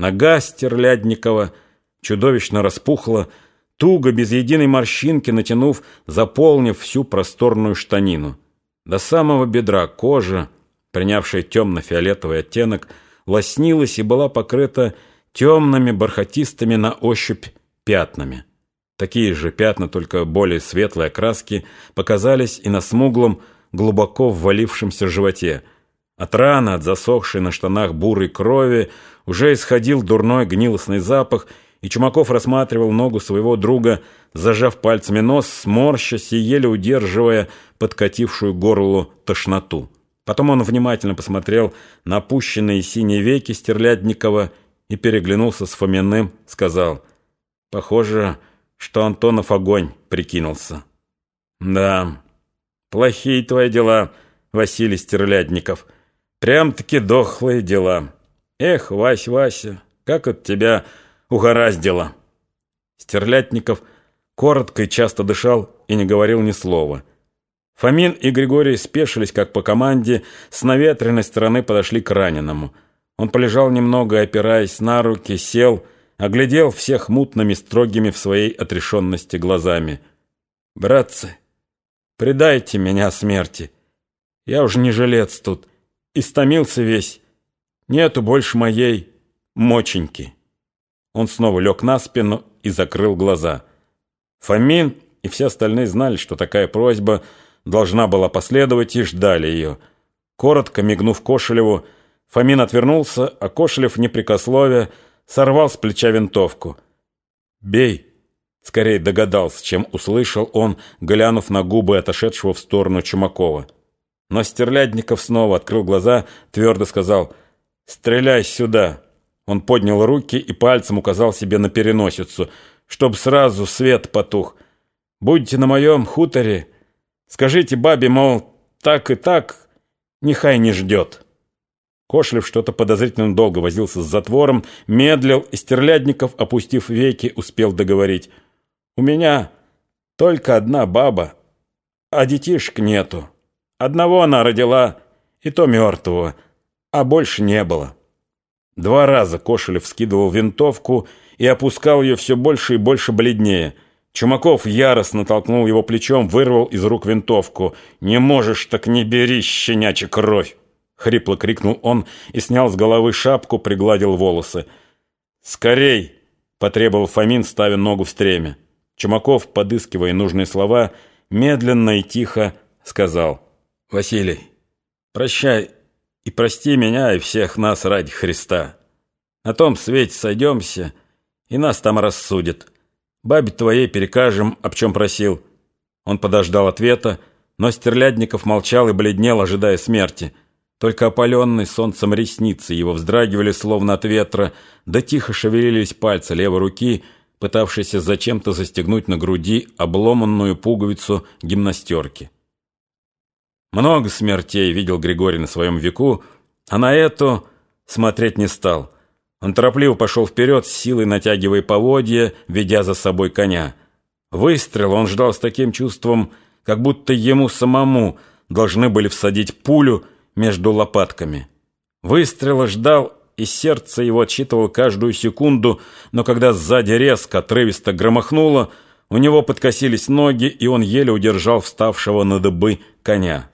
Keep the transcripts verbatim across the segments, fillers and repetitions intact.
Нога Стерлядникова чудовищно распухла, туго, без единой морщинки натянув, заполнив всю просторную штанину. До самого бедра кожа, принявшая темно-фиолетовый оттенок, лоснилась и была покрыта темными, бархатистыми на ощупь пятнами. Такие же пятна, только более светлой окраски, показались и на смуглом, глубоко ввалившемся животе. От раны, от засохшей на штанах бурой крови, уже исходил дурной гнилостный запах, и Чумаков рассматривал ногу своего друга, зажав пальцами нос, сморщась и еле удерживая подкатившую к горлу тошноту. Потом он внимательно посмотрел на опущенные синие веки Стерлядникова и переглянулся с Фоминым, сказал: «Похоже, что Антонов огонь прикинулся». «Да, плохие твои дела, Василий Стерлядников, прям-таки дохлые дела. Эх, Вась, Вася, как от тебя угораздило». Стерлядников коротко и часто дышал и не говорил ни слова. Фомин и Григорий спешились, как по команде, с наветренной стороны подошли к раненому. Он полежал немного, опираясь на руки, сел, оглядел всех мутными, строгими в своей отрешенности глазами. «Братцы, предайте меня смерти. Я уж не жилец тут, истомился весь. Нету больше моей моченьки». Он снова лег на спину и закрыл глаза. Фомин и все остальные знали, что такая просьба должна была последовать, и ждали ее. Коротко мигнув Кошелеву, Фомин отвернулся, а Кошелев, непрекословия, сорвал с плеча винтовку. «Бей!» — скорее догадался, чем услышал он, глянув на губы отошедшего в сторону Чумакова. Но Стерлядников снова открыл глаза, твердо сказал: «Стреляй сюда!» Он поднял руки и пальцем указал себе на переносицу, чтоб сразу свет потух. «Будете на моем хуторе, скажите бабе, мол, так и так, нехай не ждет». Кошелев что-то подозрительно долго возился с затвором, медлил, и Стерлядников, опустив веки, успел договорить: «У меня только одна баба, а детишек нету. Одного она родила, и то мертвого, а больше не было». Два раза Кошелев скидывал винтовку и опускал ее все больше и больше бледнее. Чумаков яростно толкнул его плечом, вырвал из рук винтовку. «Не можешь, так не бери, щенячья кровь!» — хрипло крикнул он и снял с головы шапку, пригладил волосы. «Скорей!» — потребовал Фомин, ставя ногу в стремя. Чумаков, подыскивая нужные слова, медленно и тихо сказал: «Василий, прощай и прости меня и всех нас ради Христа. На том свете сойдемся, и нас там рассудят. Бабе твоей перекажем, об чем просил». Он подождал ответа, но Стерлядников молчал и бледнел, ожидая смерти. Только опаленные солнцем ресницы его вздрагивали, словно от ветра, да тихо шевелились пальцы левой руки, пытавшиеся зачем-то застегнуть на груди обломанную пуговицу гимнастерки. Много смертей видел Григорий на своем веку, а на эту смотреть не стал. Он торопливо пошел вперед, с силой натягивая поводья, ведя за собой коня. Выстрел он ждал с таким чувством, как будто ему самому должны были всадить пулю между лопатками. Выстрела ждал, и сердце его отсчитывало каждую секунду, но когда сзади резко, отрывисто громыхнуло, у него подкосились ноги, и он еле удержал вставшего на дыбы коня.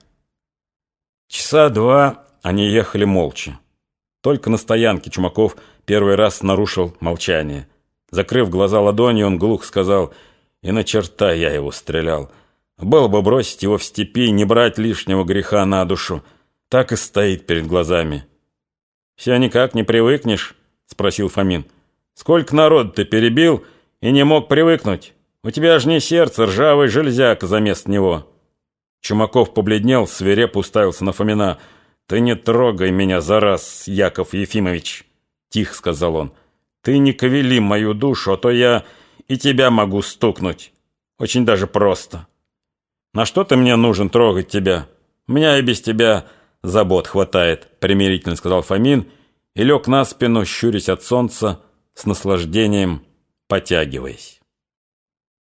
Часа два они ехали молча. Только на стоянке Чумаков первый раз нарушил молчание. Закрыв глаза ладонью, он глухо сказал: «И на черта я его стрелял. Было бы бросить его в степи, не брать лишнего греха на душу. Так и стоит перед глазами». «Все никак не привыкнешь?» — спросил Фомин. «Сколько народу ты перебил и не мог привыкнуть? У тебя ж не сердце, ржавый железяка заместо него». Чумаков побледнел, свирепо уставился на Фомина. «Ты не трогай меня за раз, Яков Ефимович!» — тихо сказал он. «Ты не ковели мою душу, а то я и тебя могу стукнуть. Очень даже просто. На что ты мне нужен трогать тебя? У меня и без тебя забот хватает», — примирительно сказал Фомин и лег на спину, щурясь от солнца, с наслаждением потягиваясь.